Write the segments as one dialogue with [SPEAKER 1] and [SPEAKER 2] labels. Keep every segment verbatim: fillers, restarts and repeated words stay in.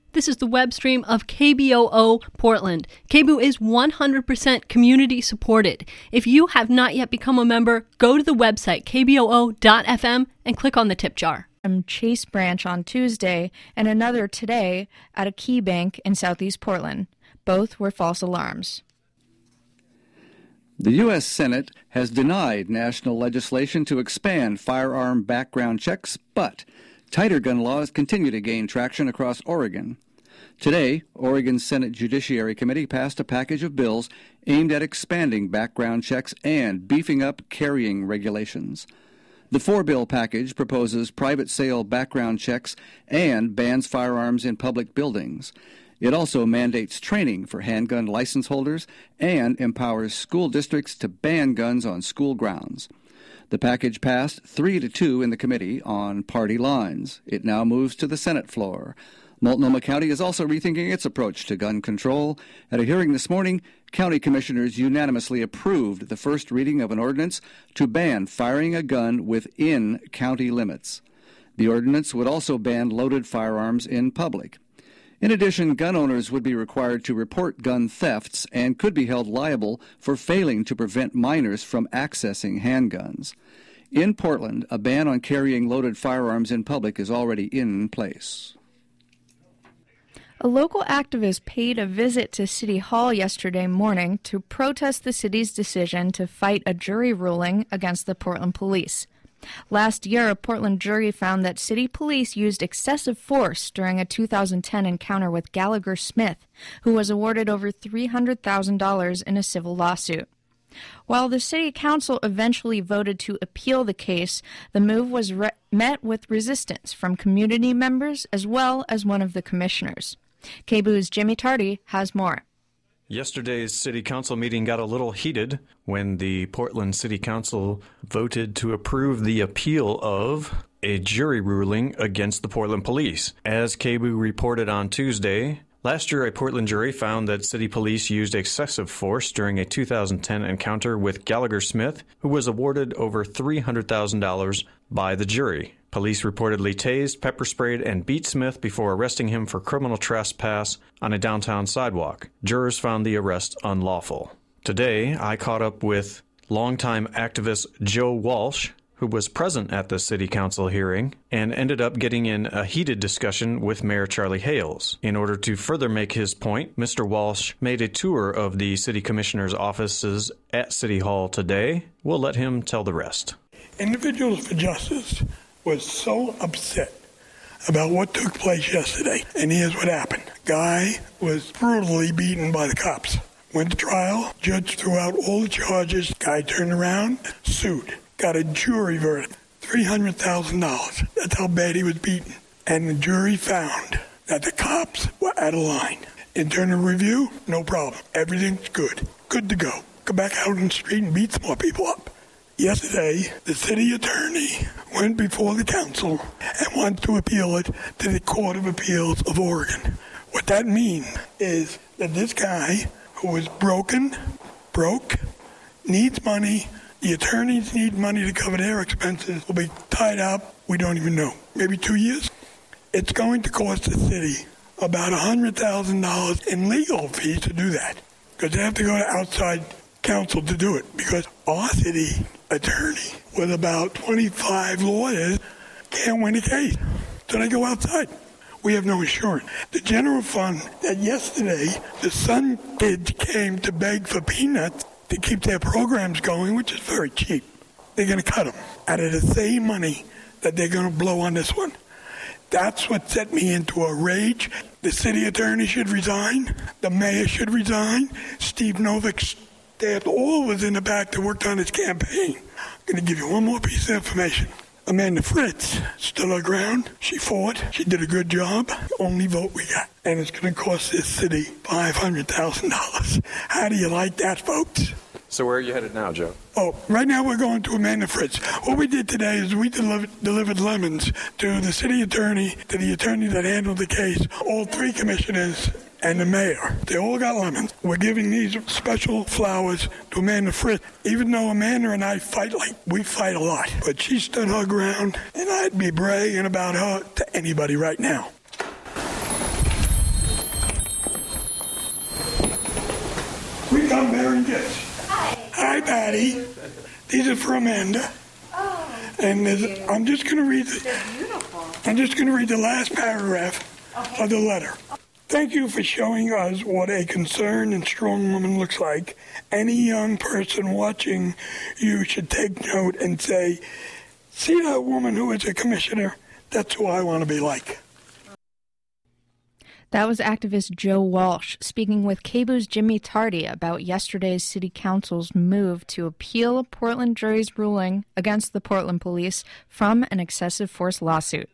[SPEAKER 1] This is the web stream of K B O O Portland. K B O O is one hundred percent community supported. If you have not yet become a member, go to the website k b o o dot f m and click on the tip jar.
[SPEAKER 2] Chase branch on Tuesday and another today at a key bank in southeast Portland. Both were false alarms.
[SPEAKER 3] The U S Senate has denied national legislation to expand firearm background checks, but tighter gun laws continue to gain traction across Oregon. Today, Oregon's Senate Judiciary Committee passed a package of bills aimed at expanding background checks and beefing up carrying regulations. The four-bill package proposes private sale background checks and bans firearms in public buildings. It also mandates training for handgun license holders and empowers school districts to ban guns on school grounds. The package passed three to two in the committee on party lines. It now moves to the Senate floor. Multnomah County is also rethinking its approach to gun control. At a hearing this morning, county commissioners unanimously approved the first reading of an ordinance to ban firing a gun within county limits. The ordinance would also ban loaded firearms in public. In addition, gun owners would be required to report gun thefts and could be held liable for failing to prevent minors from accessing handguns. In Portland, a ban on carrying loaded firearms in public is already in place.
[SPEAKER 2] A local activist paid a visit to City Hall yesterday morning to protest the city's decision to fight a jury ruling against the Portland police. Last year, a Portland jury found that city police used excessive force during a two thousand ten encounter with Gallagher Smith, who was awarded over three hundred thousand dollars in a civil lawsuit. While the city council eventually voted to appeal the case, the move was re- met with resistance from community members as well as one of the commissioners. K B O O's Jimmy Tardy has more.
[SPEAKER 4] Yesterday's city council meeting got a little heated when the Portland City Council voted to approve the appeal of a jury ruling against the Portland police. As K B O O reported on Tuesday, last year a Portland jury found that city police used excessive force during a two thousand ten encounter with Gallagher Smith, who was awarded over three hundred thousand dollars by the jury. Police reportedly tased, pepper sprayed, and beat Smith before arresting him for criminal trespass on a downtown sidewalk. Jurors found the arrest unlawful. Today, I caught up with longtime activist Joe Walsh, who was present at the city council hearing, and ended up getting in a heated discussion with Mayor Charlie Hales. In order to further make his point, Mister Walsh made a tour of the city commissioner's offices at City Hall today. We'll let him tell the rest.
[SPEAKER 5] Individuals for Justice was so upset about what took place yesterday, and here's what happened. Guy was brutally beaten by the cops. Went to trial, judge threw out all the charges, guy turned around, sued, got a jury verdict, three hundred thousand dollars. That's how bad he was beaten. And the jury found that the cops were out of line. Internal review, no problem. Everything's good. Good to go. Go back out on the street and beat some more people up. Yesterday, the city attorney went before the council and wanted to appeal it to the Court of Appeals of Oregon. What that means is that this guy, who was broken, broke, needs money, the attorneys need money to cover their expenses, will be tied up, we don't even know, maybe two years. It's going to cost the city about one hundred thousand dollars in legal fees to do that, because they have to go to outside counsel to do it, because our city attorney with about twenty-five lawyers can't win a case. So they go outside. We have no insurance. The general fund that yesterday the Sun kids came to beg for peanuts to keep their programs going, which is very cheap. They're going to cut them out of the same money that they're going to blow on this one. That's what set me into a rage. The city attorney should resign. The mayor should resign. Steve Novick, they had all was in the back that worked on his campaign. I'm going to give you one more piece of information. Amanda Fritz stood her ground. She fought. She did a good job. The only vote we got. And it's going to cost this city five hundred thousand dollars. How do you like that, folks?
[SPEAKER 6] So where are you headed now, Joe?
[SPEAKER 5] Oh, right now we're going to Amanda Fritz. What we did today is we delivered, delivered lemons to the city attorney, to the attorney that handled the case, all three commissioners, and the mayor. They all got lemons. We're giving these special flowers to Amanda Fritz. Even though Amanda and I fight like we fight a lot. But she stood her ground, and I'd be bragging about her to anybody right now. I'm bearing gifts. Hi. Hi, Patty. These are for Amanda.
[SPEAKER 7] Oh.
[SPEAKER 5] And I'm just going to read the,
[SPEAKER 7] They're beautiful.
[SPEAKER 5] I'm just going to read the last paragraph
[SPEAKER 7] Okay.
[SPEAKER 5] of the letter. Thank you for showing us what a concerned and strong woman looks like. Any young person watching you should take note and say, see that woman who is a commissioner? That's who I want to be like.
[SPEAKER 2] That was activist Joe Walsh speaking with K B O O's Jimmy Tardy about yesterday's City Council's move to appeal a Portland jury's ruling against the Portland police from an excessive force lawsuit.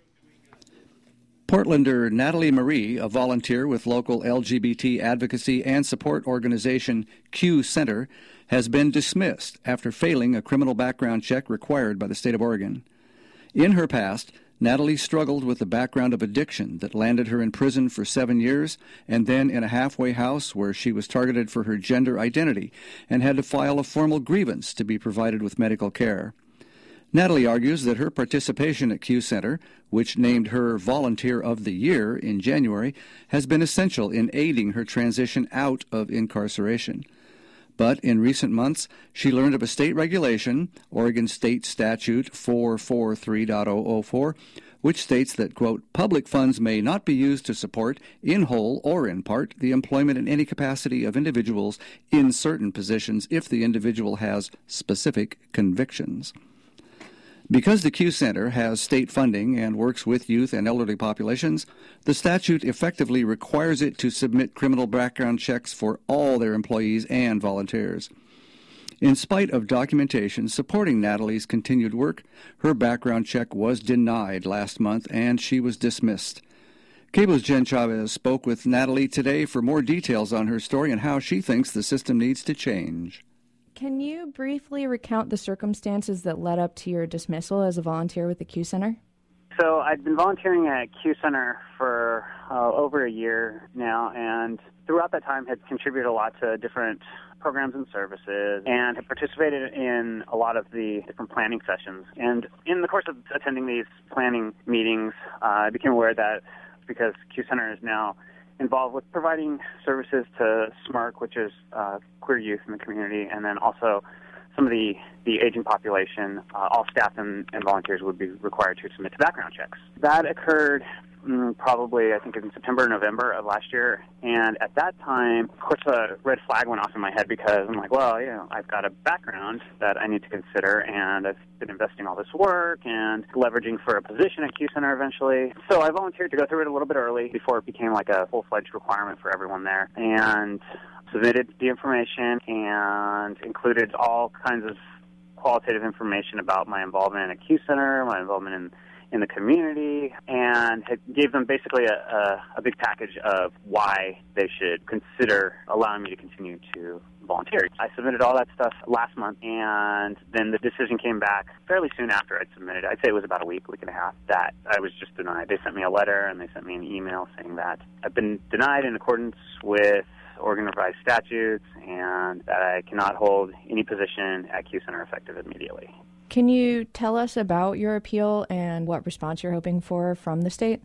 [SPEAKER 3] Portlander Natalie Marie, a volunteer with local L G B T advocacy and support organization Q Center, has been dismissed after failing a criminal background check required by the state of Oregon. In her past, Natalie struggled with a background of addiction that landed her in prison for seven years and then in a halfway house where she was targeted for her gender identity and had to file a formal grievance to be provided with medical care. Natalie argues that her participation at Q Center, which named her Volunteer of the Year in January, has been essential in aiding her transition out of incarceration. But in recent months, she learned of a state regulation, Oregon State Statute four forty-three point oh oh four, which states that, quote, public funds may not be used to support, in whole or in part, the employment in any capacity of individuals in certain positions if the individual has specific convictions. Because the Q Center has state funding and works with youth and elderly populations, the statute effectively requires it to submit criminal background checks for all their employees and volunteers. In spite of documentation supporting Natalie's continued work, her background check was denied last month and she was dismissed. K B O O's Jen Chavez spoke with Natalie today for more details on her story and how she thinks the system needs to change.
[SPEAKER 2] Can you briefly recount the circumstances that led up to your dismissal as a volunteer with the Q Center?
[SPEAKER 8] So I've been volunteering at Q Center for uh, over a year now, and throughout that time had contributed a lot to different programs and services and have participated in a lot of the different planning sessions. And in the course of attending these planning meetings, uh, I became aware that because Q Center is now involved with providing services to SMARC, which is uh, queer youth in the community, and then also some of the, the aging population, uh, all staff and, and volunteers would be required to submit to background checks. That occurred mm, probably, I think, in September or November of last year, and at that time, of course, a red flag went off in my head because I'm like, well, you know, I've got a background that I need to consider, and I've been investing all this work and leveraging for a position at Q Center eventually. So I volunteered to go through it a little bit early before it became like a full-fledged requirement for everyone there, and submitted the information and included all kinds of qualitative information about my involvement at Q Center, my involvement in, in the community, and it gave them basically a, a, a big package of why they should consider allowing me to continue to volunteer. I submitted all that stuff last month, and then the decision came back fairly soon after I'd submitted. I'd say it was about a week, week and a half, that I was just denied. They sent me a letter, and they sent me an email saying that I've been denied in accordance with Oregon revised statutes, and that I cannot hold any position at Q Center effective immediately.
[SPEAKER 2] Can you tell us about your appeal and what response you're hoping for from the state?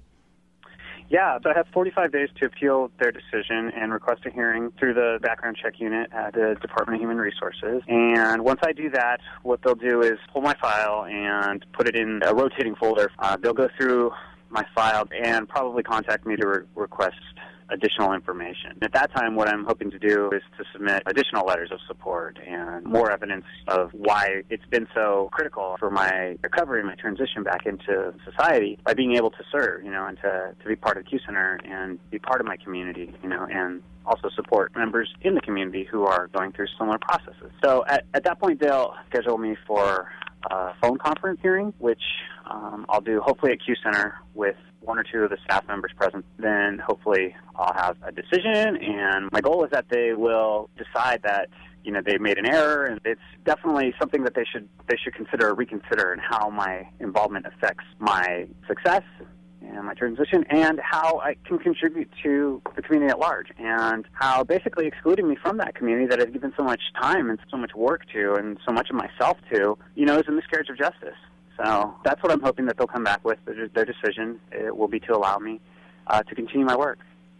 [SPEAKER 8] Yeah, so I have forty-five days to appeal their decision and request a hearing through the background check unit at the Department of Human Resources. And once I do that, what they'll do is pull my file and put it in a rotating folder. Uh, they'll go through my file and probably contact me to re- request additional information. At that time, what I'm hoping to do is to submit additional letters of support and more evidence of why it's been so critical for my recovery, my transition back into society, by being able to serve, you know, and to, to be part of Q Center and be part of my community, you know, and also support members in the community who are going through similar processes. So at, at that point, they'll schedule me for a phone conference hearing, which um, I'll do hopefully at Q Center with one or two of the staff members present. Then hopefully I'll have a decision, and my goal is that they will decide that, you know, they made an error, and it's definitely something that they should they should consider or reconsider in how my involvement affects my success and my transition, and how I can contribute to the community at large, and how basically excluding me from that community that I've given so much time and so much work to and so much of myself to, you know, is a miscarriage of justice. So that's what I'm hoping that they'll come back with. Their, their decision it will be to allow me uh, to continue my work.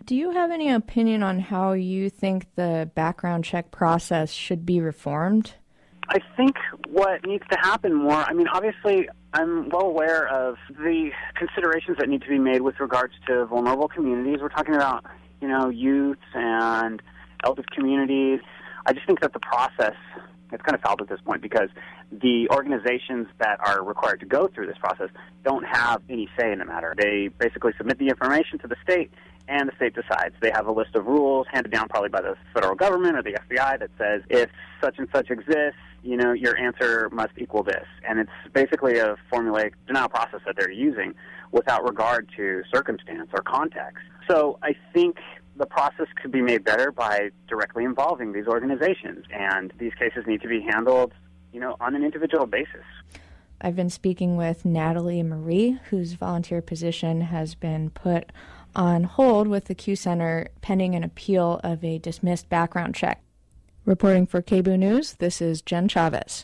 [SPEAKER 2] Do you have any opinion on how you think the background check process should be reformed?
[SPEAKER 8] I think what needs to happen more, I mean, obviously, I'm well aware of the considerations that need to be made with regards to vulnerable communities. We're talking about, you know, youths and elder communities. I just think that the process, it's kind of fouled at this point because the organizations that are required to go through this process don't have any say in the matter. They basically submit the information to the state, and the state decides. They have a list of rules handed down probably by the federal government or the F B I that says if such and such exists, you know, your answer must equal this. And it's basically a formulaic denial process that they're using without regard to circumstance or context. So I think the process could be made better by directly involving these organizations, and these cases need to be handled, you know, on an individual basis.
[SPEAKER 2] I've been speaking with Natalie Marie, whose volunteer position has been put on hold with the Q Center pending an appeal of a dismissed background check. Reporting for K B O O News, this is Jen Chavez.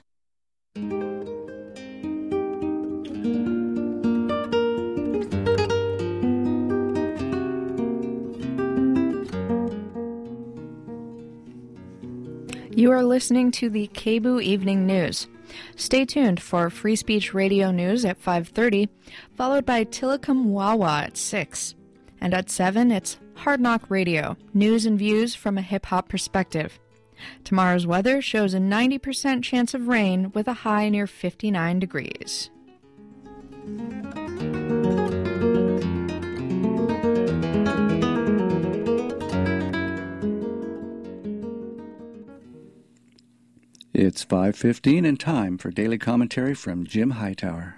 [SPEAKER 2] You are listening to the K B O O Evening News. Stay tuned for Free Speech Radio News at five thirty, followed by Tillicum Wawa at six. And at seven, it's Hard Knock Radio, news and views from a hip-hop perspective. Tomorrow's weather shows a ninety percent chance of rain with a high near fifty-nine degrees.
[SPEAKER 3] It's five fifteen and time for daily commentary from Jim Hightower.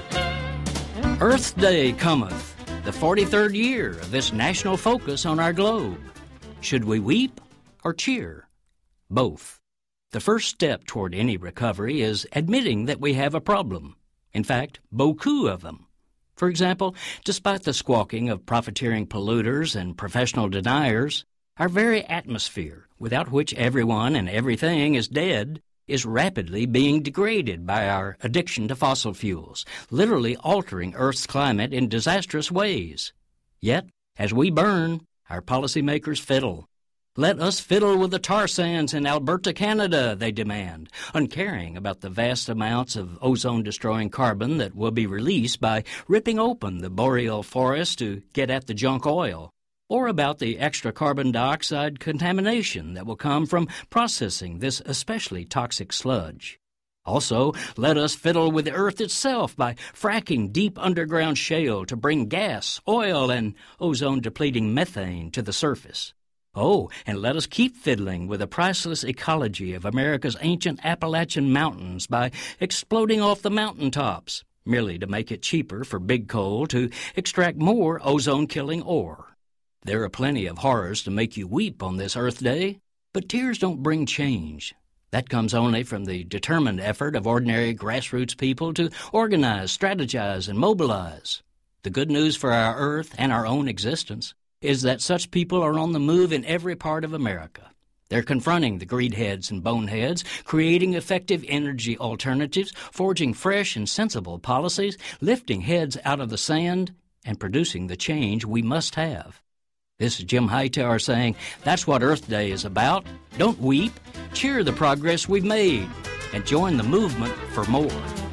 [SPEAKER 7] Earth Day cometh, the forty-third year of this national focus on our globe. Should we weep or cheer? Both. The first step toward any recovery is admitting that we have a problem. In fact, beaucoup of them. For example, despite the squawking of profiteering polluters and professional deniers, our very atmosphere, without which everyone and everything is dead, is rapidly being degraded by our addiction to fossil fuels, literally altering Earth's climate in disastrous ways. Yet, as we burn, our policymakers fiddle. Let us fiddle with the tar sands in Alberta, Canada, they demand, uncaring about the vast amounts of ozone-destroying carbon that will be released by ripping open the boreal forest to get at the junk oil, or about the extra carbon dioxide contamination that will come from processing this especially toxic sludge. Also, let us fiddle with the earth itself by fracking deep underground shale to bring gas, oil, and ozone-depleting methane to the surface. Oh, and let us keep fiddling with the priceless ecology of America's ancient Appalachian Mountains by exploding off the mountaintops, merely to make it cheaper for big coal to extract more ozone-killing ore. There are plenty of horrors to make you weep on this Earth Day, but tears don't bring change. That comes only from the determined effort of ordinary grassroots people to organize, strategize, and mobilize. The good news for our Earth and our own existence is that such people are on the move in every part of America. They're confronting the greedheads and boneheads, creating effective energy alternatives, forging fresh and sensible policies, lifting heads out of the sand, and producing the change we must have. This is Jim Hightower saying, that's what Earth Day is about. Don't weep, cheer the progress we've made, and join the movement for more.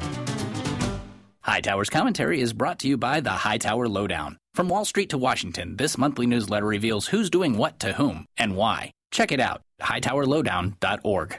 [SPEAKER 9] Hightower's commentary is brought to you by the Hightower Lowdown. From Wall Street to Washington, this monthly newsletter reveals who's doing what to whom and why. Check it out, hightower lowdown dot org.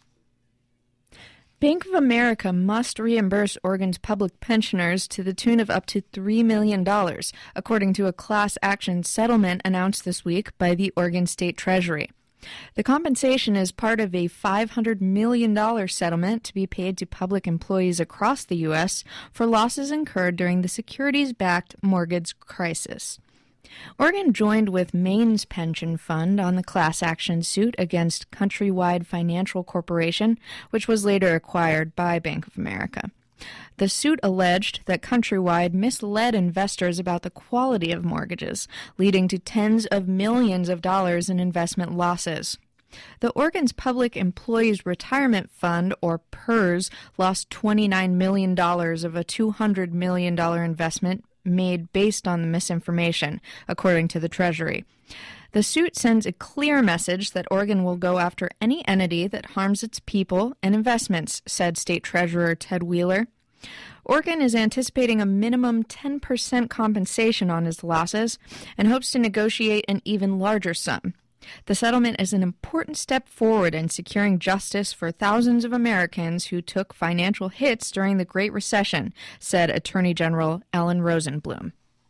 [SPEAKER 2] Bank of America must reimburse Oregon's public pensioners to the tune of up to three million dollars, according to a class action settlement announced this week by the Oregon State Treasury. The compensation is part of a five hundred million dollars settlement to be paid to public employees across the U S for losses incurred during the securities-backed mortgage crisis. Oregon joined with Maine's pension fund on the class action suit against Countrywide Financial Corporation, which was later acquired by Bank of America. The suit alleged that Countrywide misled investors about the quality of mortgages, leading to tens of millions of dollars in investment losses. The Oregon's Public Employees Retirement Fund, or PERS, lost twenty-nine million dollars of a two hundred million dollars investment made based on the misinformation, according to the Treasury. The suit sends a clear message that Oregon will go after any entity that harms its people and investments, said State Treasurer Ted Wheeler. Oregon is anticipating a minimum ten percent compensation on its losses and hopes to negotiate an even larger sum. The settlement is an important step forward in securing justice for thousands of Americans who took financial hits during the Great Recession, said Attorney General Ellen Rosenblum.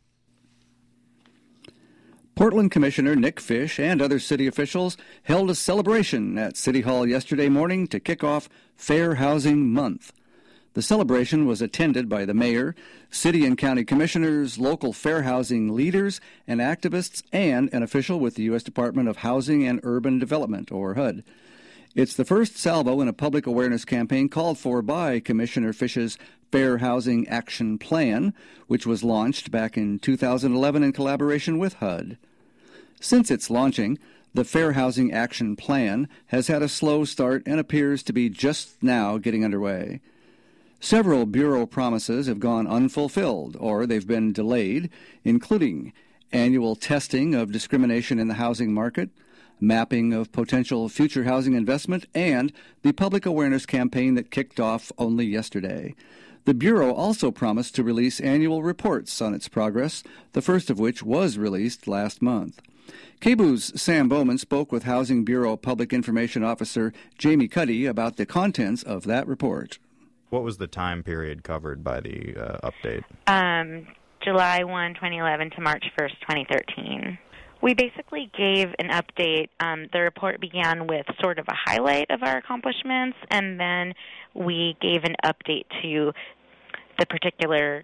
[SPEAKER 3] Portland Commissioner Nick Fish and other city officials held a celebration at City Hall yesterday morning to kick off Fair Housing Month. The celebration was attended by the mayor, city and county commissioners, local fair housing leaders and activists, and an official with the U S Department of Housing and Urban Development, or H U D. It's the first salvo in a public awareness campaign called for by Commissioner Fish's Fair Housing Action Plan, which was launched back in two thousand eleven in collaboration with H U D. Since its launching, the Fair Housing Action Plan has had a slow start and appears to be just now getting underway. Several Bureau promises have gone unfulfilled, or they've been delayed, including annual testing of discrimination in the housing market, mapping of potential future housing investment, and the public awareness campaign that kicked off only yesterday. The Bureau also promised to release annual reports on its progress, the first of which was released last month. K B U's Sam Bowman spoke with Housing Bureau Public Information Officer Jamie Cuddy about the contents of that report.
[SPEAKER 10] What was the time period covered by the uh, update?
[SPEAKER 11] Um, July first, twenty eleven to March first, twenty thirteen. We basically gave an update. Um, the report began with sort of a highlight of our accomplishments, and then we gave an update to the particular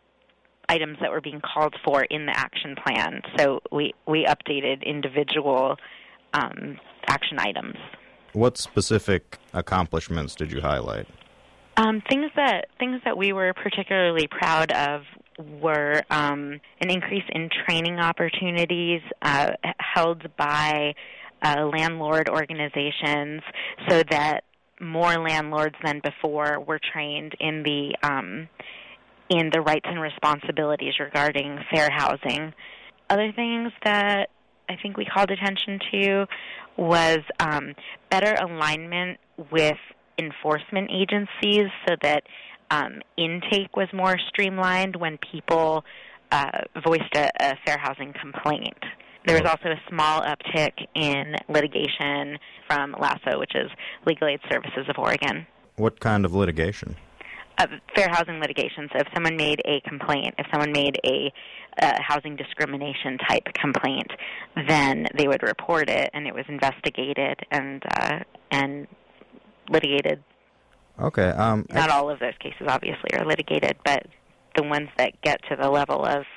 [SPEAKER 11] items that were being called for in the action plan. So we, we updated individual um, action items.
[SPEAKER 10] What specific accomplishments did you highlight?
[SPEAKER 11] Um, things that things that we were particularly proud of were um, an increase in training opportunities uh, held by uh, landlord organizations, so that more landlords than before were trained in the um, in the rights and responsibilities regarding fair housing. Other things that I think we called attention to was um, better alignment with enforcement agencies, so that um, intake was more streamlined when people uh, voiced a, a fair housing complaint. There was also a small uptick in litigation from LASSO, which is Legal Aid Services of Oregon.
[SPEAKER 10] What kind of litigation?
[SPEAKER 11] Uh, fair housing litigation. So if someone made a complaint, if someone made a uh, housing discrimination type complaint, then they would report it, and it was investigated and uh, and litigated.
[SPEAKER 10] Okay. Um,
[SPEAKER 11] Not all of those cases, obviously, are litigated, but the ones that get to the level of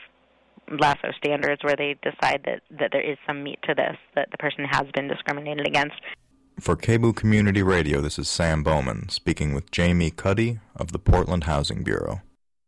[SPEAKER 11] LASSO standards where they decide that, that there is some meat to this, that the person has been discriminated against.
[SPEAKER 12] For K B U Community Radio, this is Sam Bowman speaking with Jamie Cuddy of the Portland Housing Bureau.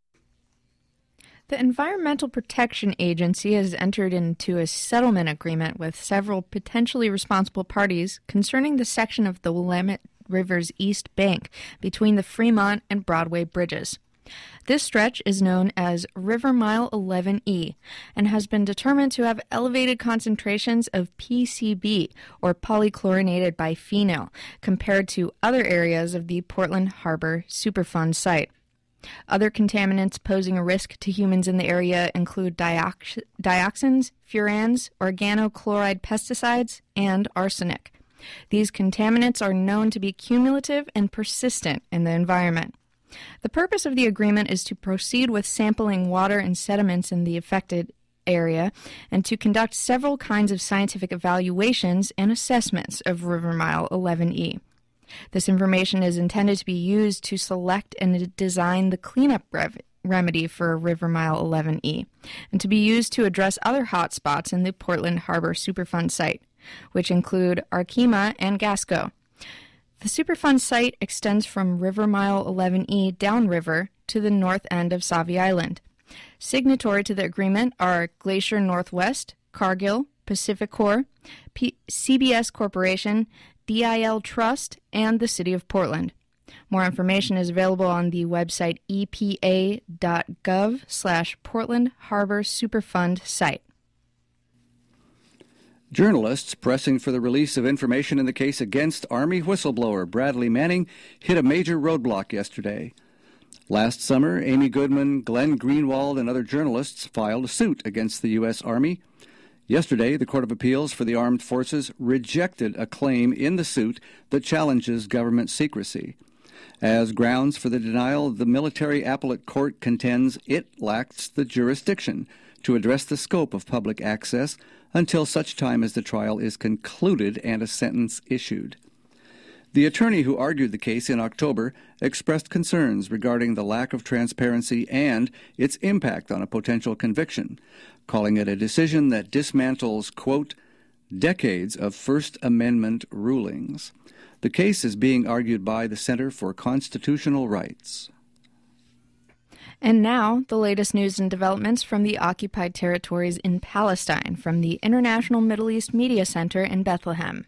[SPEAKER 2] The Environmental Protection Agency has entered into a settlement agreement with several potentially responsible parties concerning the section of the Willamette River's east bank between the Fremont and Broadway bridges. This stretch is known as River Mile eleven E and has been determined to have elevated concentrations of P C B, or polychlorinated biphenyl, compared to other areas of the Portland Harbor Superfund site. Other contaminants posing a risk to humans in the area include diox- dioxins, furans, organochloride pesticides, and arsenic. These contaminants are known to be cumulative and persistent in the environment. The purpose of the agreement is to proceed with sampling water and sediments in the affected area and to conduct several kinds of scientific evaluations and assessments of River Mile eleven E. This information is intended to be used to select and design the cleanup rev- remedy for River Mile eleven E and to be used to address other hot spots in the Portland Harbor Superfund site, which include Arkema and Gasco. The Superfund site extends from River Mile eleven E downriver to the north end of Sauvie Island. Signatory to the agreement are Glacier Northwest, Cargill, PacifiCorp, P- C B S Corporation, D I L Trust, and the City of Portland. More information is available on the website e p a dot gov slash Portland Harbor Superfund site.
[SPEAKER 3] Journalists pressing for the release of information in the case against Army whistleblower Bradley Manning hit a major roadblock yesterday. Last summer, Amy Goodman, Glenn Greenwald, and other journalists filed a suit against the U S. Army. Yesterday, the Court of Appeals for the Armed Forces rejected a claim in the suit that challenges government secrecy. As grounds for the denial, the military appellate court contends it lacks the jurisdiction to address the scope of public access until such time as the trial is concluded and a sentence issued. The attorney who argued the case in October expressed concerns regarding the lack of transparency and its impact on a potential conviction, calling it a decision that dismantles, quote, decades of First Amendment rulings. The case is being argued by the Center for Constitutional Rights.
[SPEAKER 2] And now, the latest news and developments from the occupied territories in Palestine from the International Middle East Media Center in Bethlehem.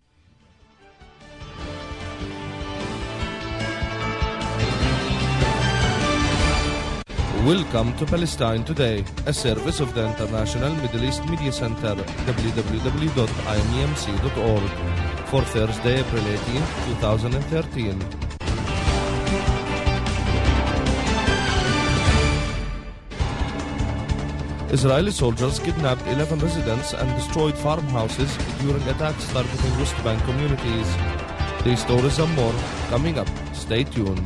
[SPEAKER 13] Welcome to Palestine Today, a service of the International Middle East Media Center, w w w dot i m e m c dot org, for Thursday, April eighteenth, twenty thirteen. Israeli soldiers kidnapped eleven residents and destroyed farmhouses during attacks targeting West Bank communities. These stories and more coming up. Stay tuned.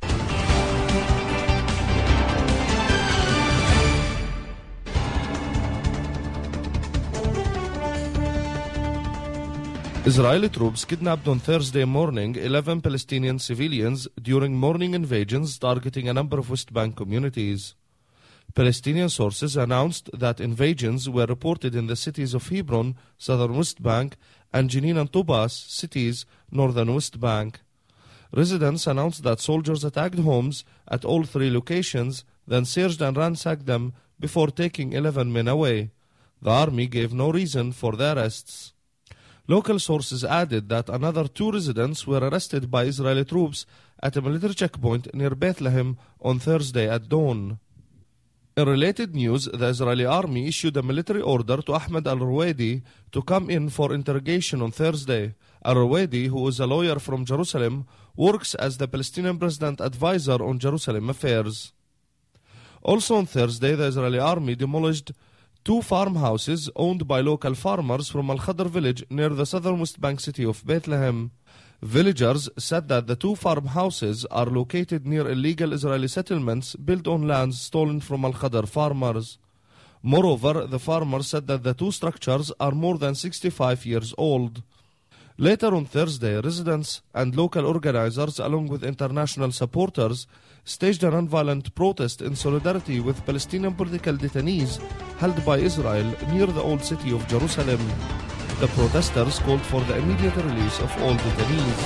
[SPEAKER 13] Israeli troops kidnapped on Thursday morning eleven Palestinian civilians during morning invasions targeting a number of West Bank communities. Palestinian sources announced that invasions were reported in the cities of Hebron, southern West Bank, and Jenin and Tubas, cities, northern West Bank. Residents announced that soldiers attacked homes at all three locations, then searched and ransacked them before taking eleven men away. The army gave no reason for the arrests. Local sources added that another two residents were arrested by Israeli troops at a military checkpoint near Bethlehem on Thursday at dawn. In related news, the Israeli army issued a military order to Ahmed al-Ruwaidi to come in for interrogation on Thursday. Al-Ruwaidi, who is a lawyer from Jerusalem, works as the Palestinian President advisor on Jerusalem affairs. Also on Thursday, the Israeli army demolished two farmhouses owned by local farmers from Al-Khadr village near the southern West Bank city of Bethlehem. Villagers said that the two farmhouses are located near illegal Israeli settlements built on lands stolen from Al-Khadr farmers. Moreover, the farmers said that the two structures are more than sixty-five years old. Later on Thursday, residents and local organizers, along with international supporters, staged a nonviolent protest in solidarity with Palestinian political detainees held by Israel near the old city of Jerusalem. The protesters called for the immediate release of all detainees.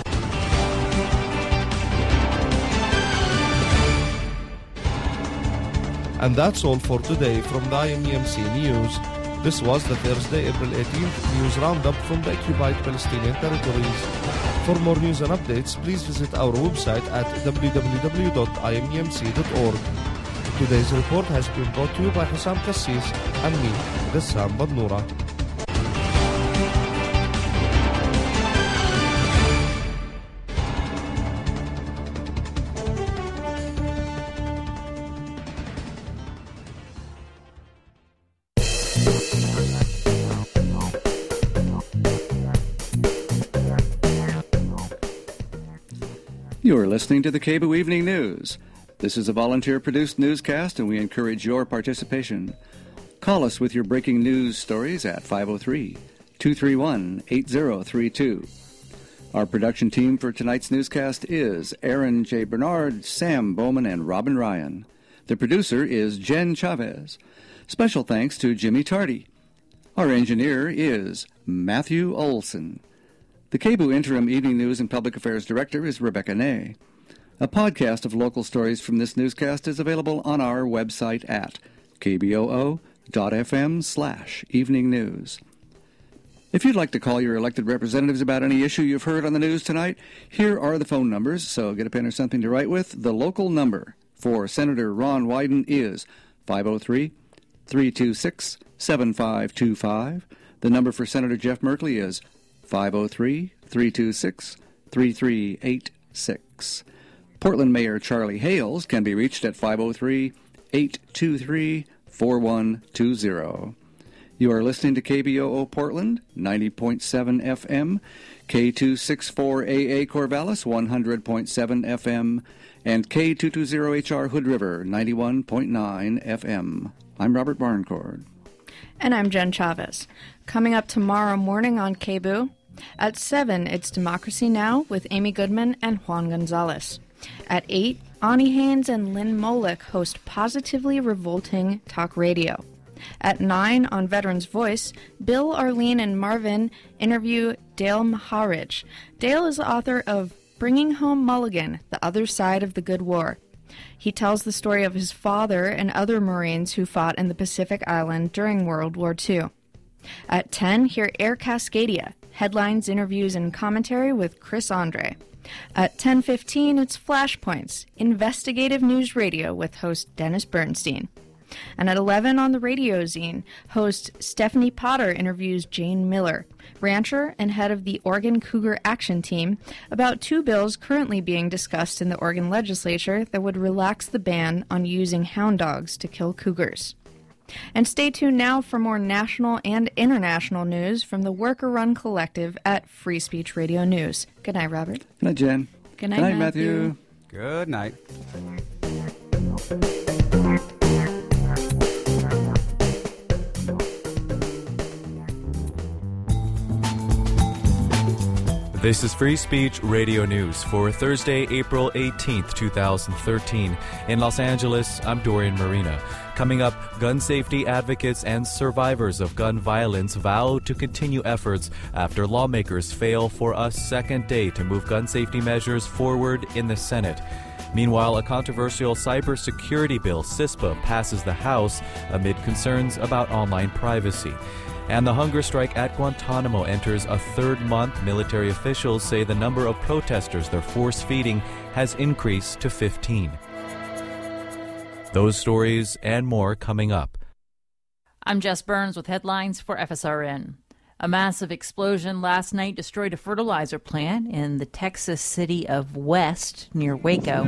[SPEAKER 13] And that's all for today from the I M E M C News. This was the Thursday, April eighteenth news roundup from the occupied Palestinian territories. For more news and updates, please visit our website at w w w dot i m e m c dot org. Today's report has been brought to you by Hussam Kassis and me, Ghessam Badnoura.
[SPEAKER 3] You're listening to the K B O Evening News. This is a volunteer-produced newscast, and we encourage your participation. Call us with your breaking news stories at five oh three, two three one, eight oh three two. Our production team for tonight's newscast is Aaron J. Bernard, Sam Bowman, and Robin Ryan. The producer is Jen Chavez. Special thanks to Jimmy Tardy. Our engineer is Matthew Olson. The K B O Interim Evening News and Public Affairs Director is Rebecca Ney. A podcast of local stories from this newscast is available on our website at k b o o dot f m slash evening news. If you'd like to call your elected representatives about any issue you've heard on the news tonight, here are the phone numbers, so get a pen or something to write with. The local number for Senator Ron Wyden is five oh three, three two six, seven five two five. The number for Senator Jeff Merkley is five oh three, three two six, three three eight six. Portland Mayor Charlie Hales can be reached at five oh three, eight two three, four one two zero. You are listening to K B O O Portland, ninety point seven F M, K two sixty-four A A Corvallis, one hundred point seven F M, and K two twenty H R Hood River, ninety-one point nine F M. I'm Robert Barncord.
[SPEAKER 2] And I'm Jen Chavez. Coming up tomorrow morning on K B O O, at seven, it's Democracy Now! With Amy Goodman and Juan Gonzalez. At eight, Ani Haynes and Lynn Molick host Positively Revolting Talk Radio. At nine, on Veterans Voice, Bill, Arlene, and Marvin interview Dale Maharaj. Dale is the author of Bringing Home Mulligan, The Other Side of the Good War. He tells the story of his father and other Marines who fought in the Pacific Island during World War Two. At ten, hear Air Cascadia, headlines, interviews, and commentary with Chris Andre. At ten fifteen, it's Flashpoints, investigative news radio with host Dennis Bernstein. And at eleven on the Radio Zine, host Stephanie Potter interviews Jane Miller, rancher and head of the Oregon Cougar Action Team, about two bills currently being discussed in the Oregon legislature that would relax the ban on using hound dogs to kill cougars. And stay tuned now for more national and international news from the Worker Run Collective at Free Speech Radio News. Good night, Robert.
[SPEAKER 3] Good night, Jen.
[SPEAKER 2] Good night,
[SPEAKER 3] Good night,
[SPEAKER 2] Matthew.
[SPEAKER 3] Matthew.
[SPEAKER 14] Good night.
[SPEAKER 15] This is Free Speech Radio News for Thursday, April eighteenth, twenty thirteen. In Los Angeles, I'm Dorian Marina. Coming up, gun safety advocates and survivors of gun violence vow to continue efforts after lawmakers fail for a second day to move gun safety measures forward in the Senate. Meanwhile, a controversial cybersecurity bill, CISPA, passes the House amid concerns about online privacy. And the hunger strike at Guantanamo enters a third month. Military officials say the number of protesters they're force-feeding has increased to fifteen. Those stories and more coming up.
[SPEAKER 16] I'm Jess Burns with headlines for F S R N. A massive explosion last night destroyed a fertilizer plant in the Texas city of West near Waco.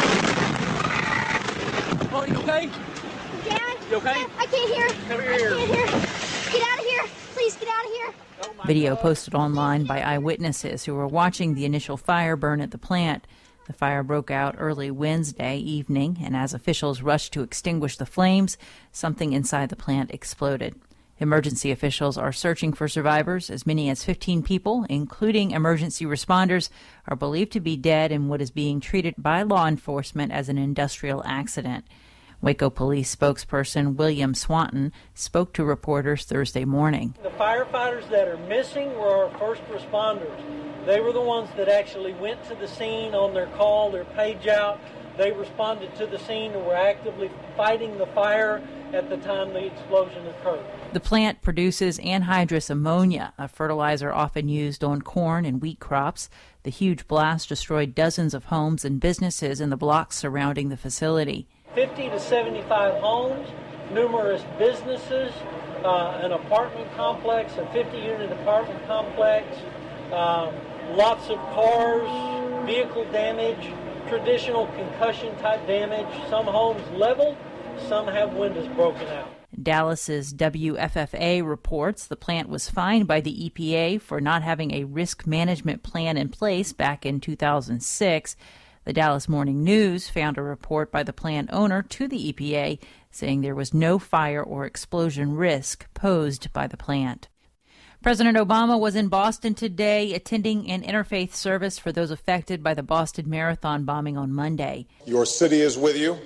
[SPEAKER 17] Oh, you okay?
[SPEAKER 18] Dad?
[SPEAKER 17] You okay?
[SPEAKER 18] I can't hear.
[SPEAKER 17] Come here.
[SPEAKER 18] I can't hear. Get out of here. Please get out of here.
[SPEAKER 17] Oh
[SPEAKER 16] Video posted online by eyewitnesses who were watching the initial fire burn at the plant. The fire broke out early Wednesday evening, and as officials rushed to extinguish the flames, something inside the plant exploded. Emergency officials are searching for survivors. As many as fifteen people, including emergency responders, are believed to be dead in what is being treated by law enforcement as an industrial accident. Waco police spokesperson William Swanton spoke to reporters Thursday morning.
[SPEAKER 19] The firefighters that are missing were our first responders. They were the ones that actually went to the scene on their call, their page out. They responded to the scene and were actively fighting the fire at the time the explosion occurred.
[SPEAKER 16] The plant produces anhydrous ammonia, a fertilizer often used on corn and wheat crops. The huge blast destroyed dozens of homes and businesses in the blocks surrounding the facility.
[SPEAKER 19] fifty to seventy-five homes, numerous businesses, uh, an apartment complex, a fifty-unit apartment complex, um, lots of cars, vehicle damage, traditional concussion-type damage. Some homes leveled, some have windows broken out.
[SPEAKER 16] Dallas's W F F A reports the plant was fined by the E P A for not having a risk management plan in place back in two thousand six. The Dallas Morning News found a report by the plant owner to the E P A saying there was no fire or explosion risk posed by the plant. President Obama was in Boston today attending an interfaith service for those affected by the Boston Marathon bombing on Monday.
[SPEAKER 20] Your city is with you.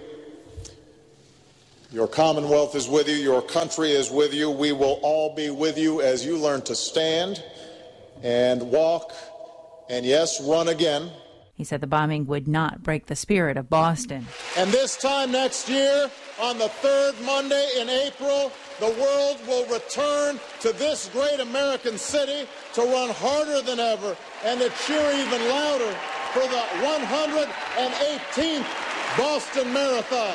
[SPEAKER 20] Your Commonwealth is with you. Your country is with you. We will all be with you as you learn to stand and walk and, yes, run again.
[SPEAKER 16] He said the bombing would not break the spirit of Boston.
[SPEAKER 20] And this time next year, on the third Monday in April, the world will return to this great American city to run harder than ever and to cheer even louder for the one hundred eighteenth Boston Marathon.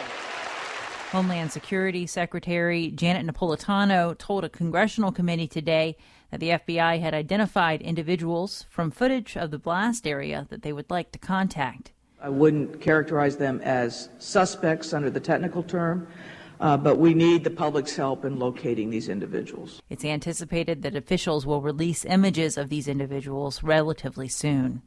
[SPEAKER 16] Homeland Security Secretary Janet Napolitano told a congressional committee today that the F B I had identified individuals from footage of the blast area that they would like to contact.
[SPEAKER 14] I wouldn't characterize them as suspects under the technical term, uh, but we need the public's help in locating these individuals.
[SPEAKER 16] It's anticipated that officials will release images of these individuals relatively soon.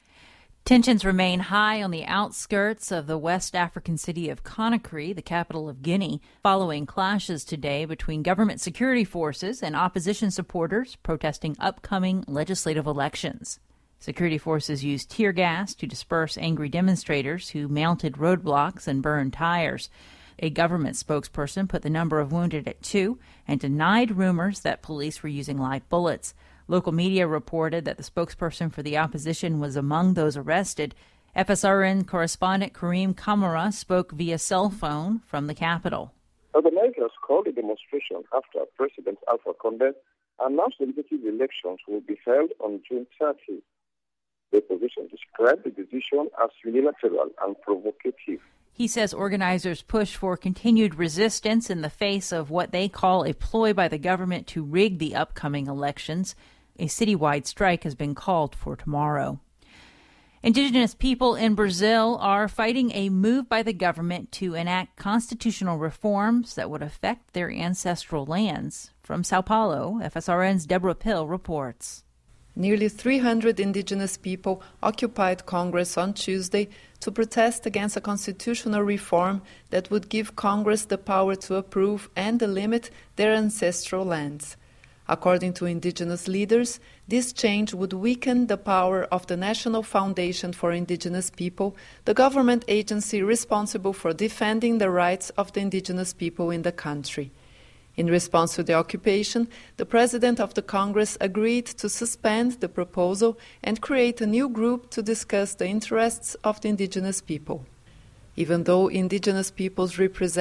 [SPEAKER 16] Tensions remain high on the outskirts of the West African city of Conakry, the capital of Guinea, following clashes today between government security forces and opposition supporters protesting upcoming legislative elections. Security forces used tear gas to disperse angry demonstrators who mounted roadblocks and burned tires. A government spokesperson put the number of wounded at two and denied rumors that police were using live bullets. Local media reported that the spokesperson for the opposition was among those arrested. F S R N correspondent Kareem Kamara spoke via cell phone from the capital.
[SPEAKER 17] Organizers called the demonstration after President Alpha Condé announced the legislative elections will be held on June thirtieth. The opposition described the decision as unilateral and provocative.
[SPEAKER 16] He says organizers push for continued resistance in the face of what they call a ploy by the government to rig the upcoming elections. A citywide strike has been called for tomorrow. Indigenous people in Brazil are fighting a move by the government to enact constitutional reforms that would affect their ancestral lands. From Sao Paulo, F S R N's Deborah Pill reports.
[SPEAKER 21] Nearly three hundred indigenous people occupied Congress on Tuesday to protest against a constitutional reform that would give Congress the power to approve and limit their ancestral lands. According to indigenous leaders, this change would weaken the power of the National Foundation for Indigenous People, the government agency responsible for defending the rights of the indigenous people in the country. In response to the occupation, the president of the Congress agreed to suspend the proposal and create a new group to discuss the interests of the indigenous people. Even though indigenous peoples represent